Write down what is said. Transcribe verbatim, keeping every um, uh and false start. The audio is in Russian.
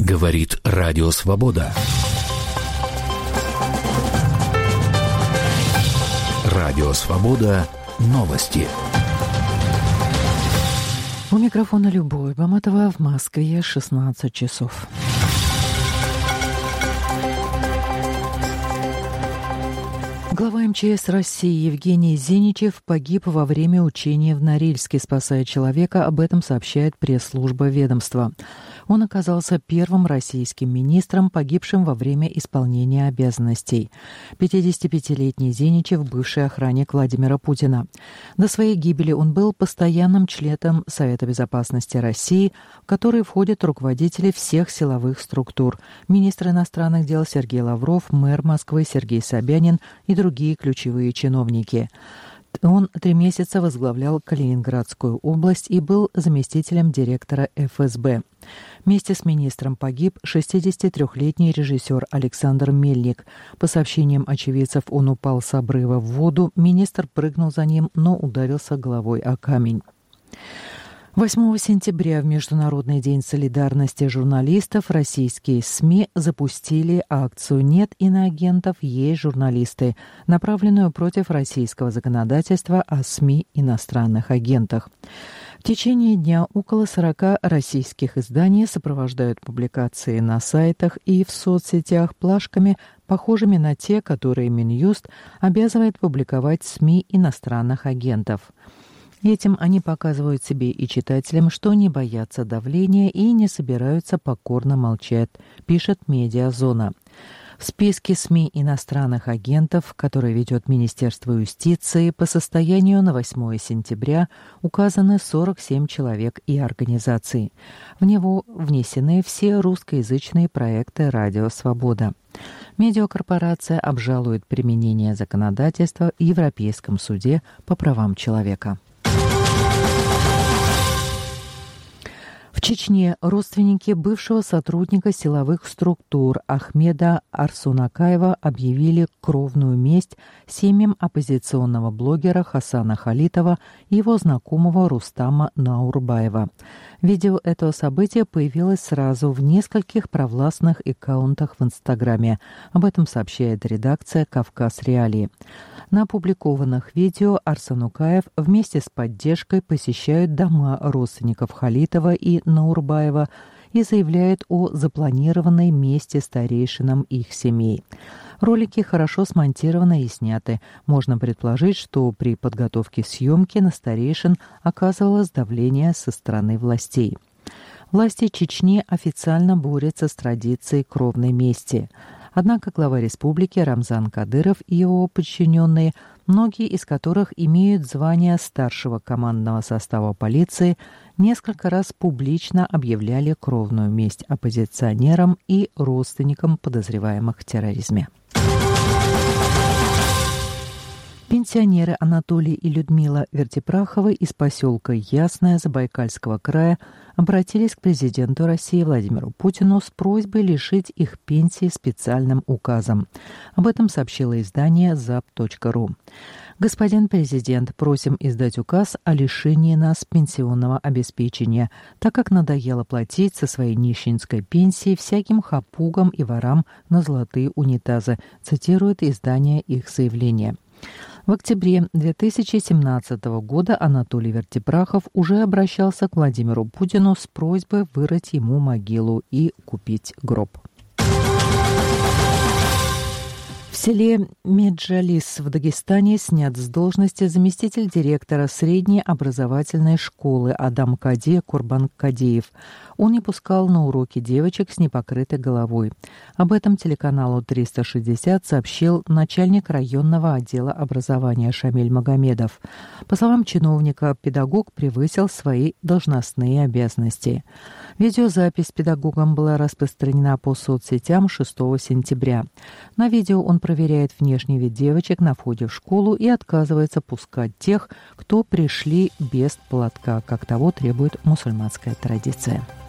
Говорит Радио Свобода. Радио Свобода. Новости. У микрофона Любовь Баматова, в Москве шестнадцать часов. Глава эм че эс России Евгений Зиничев погиб во время учения в Норильске, спасая человека. Об этом сообщает пресс-служба ведомства. Он оказался первым российским министром, погибшим во время исполнения обязанностей. пятидесятипятилетний Зиничев – бывший охранник Владимира Путина. До своей гибели он был постоянным членом Совета безопасности России, в который входят руководители всех силовых структур: министр иностранных дел Сергей Лавров, мэр Москвы Сергей Собянин и другие ключевые чиновники. Он три месяца возглавлял Калининградскую область и был заместителем директора эф эс бэ. Вместе с министром погиб шестидесятитрёхлетний режиссер Александр Мельник. По сообщениям очевидцев, он упал с обрыва в воду, министр прыгнул за ним, но ударился головой о камень. восьмого сентября, в Международный день солидарности журналистов, российские СМИ запустили акцию «Нет иноагентов, есть журналисты», направленную против российского законодательства о СМИ иностранных агентах. В течение дня около сорока российских изданий сопровождают публикации на сайтах и в соцсетях плашками, похожими на те, которые Минюст обязывает публиковать СМИ иностранных агентов. Этим они показывают себе и читателям, что не боятся давления и не собираются покорно молчать, пишет «Медиазона». В списке СМИ иностранных агентов, который ведет Министерство юстиции, по состоянию на восьмое сентября указаны сорок семь человек и организаций. В него внесены все русскоязычные проекты «Радио Свобода». Медиакорпорация обжалует применение законодательства в Европейском суде по правам человека. В Чечне родственники бывшего сотрудника силовых структур Ахмеда Арсунакаева объявили кровную месть семьям оппозиционного блогера Хасана Халитова и его знакомого Рустама Наурбаева. Видео этого события появилось сразу в нескольких провластных аккаунтах в Инстаграме. Об этом сообщает редакция «Кавказ Реалии». На опубликованных видео Арсунакаев вместе с поддержкой посещают дома родственников Халитова и Наурбаева и заявляет о запланированной мести старейшинам их семей. Ролики хорошо смонтированы и сняты. Можно предположить, что при подготовке съемки на старейшин оказывалось давление со стороны властей. Власти Чечни официально борются с традицией кровной мести. Однако глава республики Рамзан Кадыров и его подчиненные, многие из которых имеют звание старшего командного состава полиции, несколько раз публично объявляли кровную месть оппозиционерам и родственникам подозреваемых в терроризме. Пенсионеры Анатолий и Людмила Вертипраховы из поселка Ясное Забайкальского края обратились к президенту России Владимиру Путину с просьбой лишить их пенсии специальным указом. Об этом сообщило издание зап точка ру. «Господин президент, просим издать указ о лишении нас пенсионного обеспечения, так как надоело платить со своей нищенской пенсии всяким хапугам и ворам на золотые унитазы», цитирует издание их заявление. В октябре две тысячи семнадцатого года Анатолий Вертипрахов уже обращался к Владимиру Путину с просьбой вырыть ему могилу и купить гроб. В селе Меджалис в Дагестане снят с должности заместитель директора средней образовательной школы Адам Кади Курбан Кадиев. Он не пускал на уроки девочек с непокрытой головой. Об этом телеканалу триста шестьдесят сообщил начальник районного отдела образования Шамиль Магомедов. По словам чиновника, педагог превысил свои должностные обязанности. Видеозапись педагогом была распространена по соцсетям шестого сентября. На видео он проверяет внешний вид девочек на входе в школу и отказывается пускать тех, кто пришли без платка, как того требует мусульманская традиция.